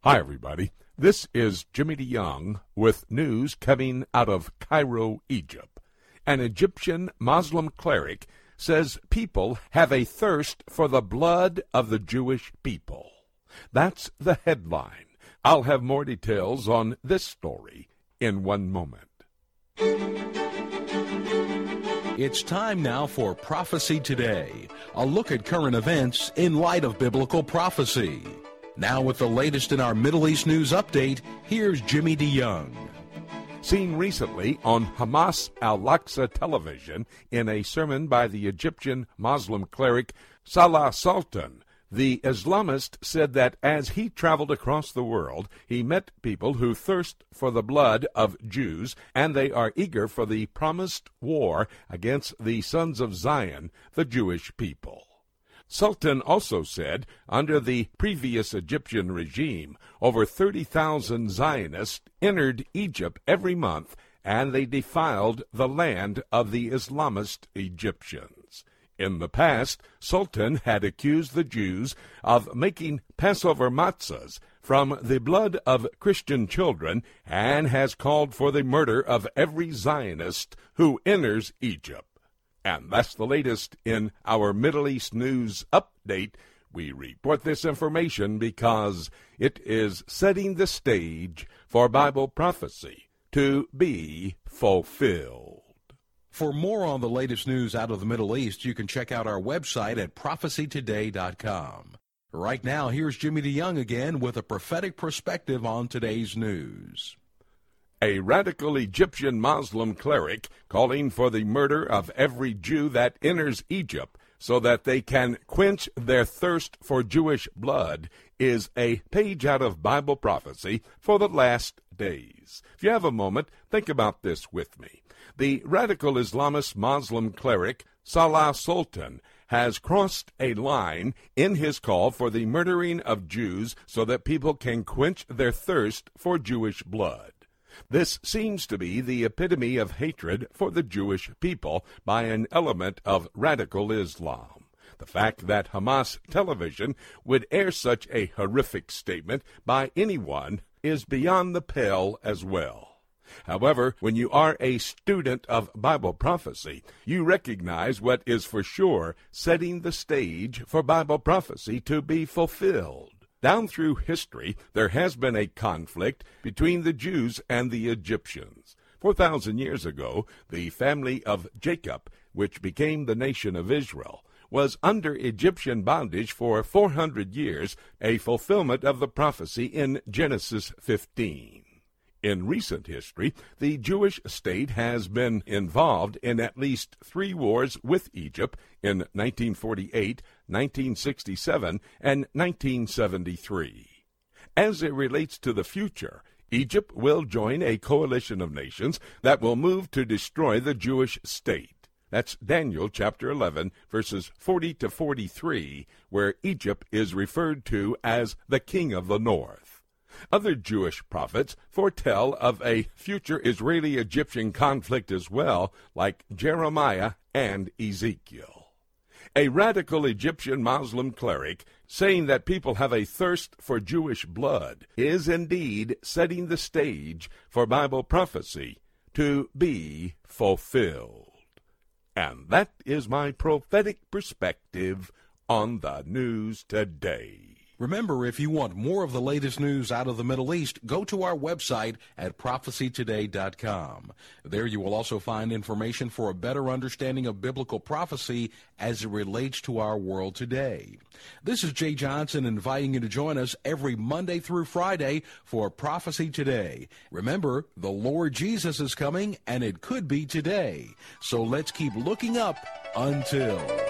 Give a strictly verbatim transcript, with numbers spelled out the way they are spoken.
Hi, everybody. This is Jimmy DeYoung with news coming out of Cairo, Egypt. An Egyptian Muslim cleric says people have a thirst for the blood of the Jewish people. That's the headline. I'll have more details on this story in one moment. It's time now for Prophecy Today, a look at current events in light of biblical prophecy. Now with the latest in our Middle East news update, here's Jimmy DeYoung. Seen recently on Hamas Al-Aqsa television in a sermon by the Egyptian Muslim cleric Salah Sultan, the Islamist said that as he traveled across the world, he met people who thirst for the blood of Jews, and they are eager for the promised war against the sons of Zion, the Jewish people. Sultan also said, under the previous Egyptian regime, over thirty thousand Zionists entered Egypt every month, and they defiled the land of the Islamist Egyptians. In the past, Sultan had accused the Jews of making Passover matzahs from the blood of Christian children and has called for the murder of every Zionist who enters Egypt. And that's the latest in our Middle East news update. We report this information because it is setting the stage for Bible prophecy to be fulfilled. For more on the latest news out of the Middle East, you can check out our website at prophecy today dot com. Right now, here's Jimmy DeYoung again with a prophetic perspective on today's news. A radical Egyptian Muslim cleric calling for the murder of every Jew that enters Egypt so that they can quench their thirst for Jewish blood is a page out of Bible prophecy for the last days. If you have a moment, think about this with me. The radical Islamist Muslim cleric Salah Sultan has crossed a line in his call for the murdering of Jews so that people can quench their thirst for Jewish blood. This seems to be the epitome of hatred for the Jewish people by an element of radical Islam. The fact that Hamas television would air such a horrific statement by anyone is beyond the pale as well. However, when you are a student of Bible prophecy, you recognize what is for sure setting the stage for Bible prophecy to be fulfilled. Down through history, there has been a conflict between the Jews and the Egyptians. Four thousand years ago, the family of Jacob, which became the nation of Israel, was under Egyptian bondage for four hundred years, a fulfillment of the prophecy in Genesis fifteen. In recent history, the Jewish state has been involved in at least three wars with Egypt in nineteen forty-eight, nineteen sixty-seven, and nineteen seventy-three. As it relates to the future, Egypt will join a coalition of nations that will move to destroy the Jewish state. That's Daniel chapter eleven, verses forty to forty-three, where Egypt is referred to as the king of the north. Other Jewish prophets foretell of a future Israeli-Egyptian conflict as well, like Jeremiah and Ezekiel. A radical Egyptian Muslim cleric saying that people have a thirst for Jewish blood is indeed setting the stage for Bible prophecy to be fulfilled. And that is my prophetic perspective on the news today. Remember, if you want more of the latest news out of the Middle East, go to our website at prophecy today dot com. There you will also find information for a better understanding of biblical prophecy as it relates to our world today. This is Jay Johnson inviting you to join us every Monday through Friday for Prophecy Today. Remember, the Lord Jesus is coming, and it could be today. So let's keep looking up until...